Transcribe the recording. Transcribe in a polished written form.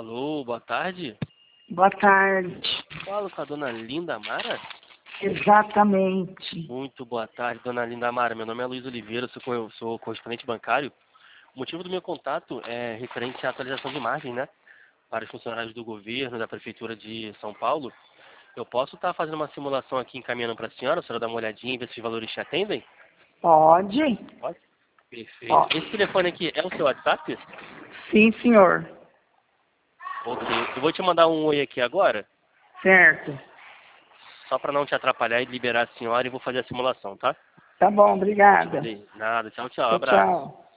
Alô, boa tarde. Boa tarde. Falo com a dona Linda Amara? Exatamente. Muito boa tarde, dona Linda Amara. Meu nome é Luiz Oliveira, sou correspondente bancário. O motivo do meu contato é referente à atualização de margem, né? Para os funcionários do governo, da Prefeitura de São Paulo. Eu posso estar fazendo uma simulação aqui encaminhando para a senhora dá uma olhadinha e ver se os valores te atendem? Pode? Pode. Perfeito. Pode. Esse telefone aqui é o seu WhatsApp? Sim, senhor. Ok. Eu vou te mandar um oi aqui agora, Certo. só para não te atrapalhar e liberar a senhora e vou fazer a simulação, tá? Tá bom, obrigada. Nada, tchau, tchau, Tchau, abraço. tchau.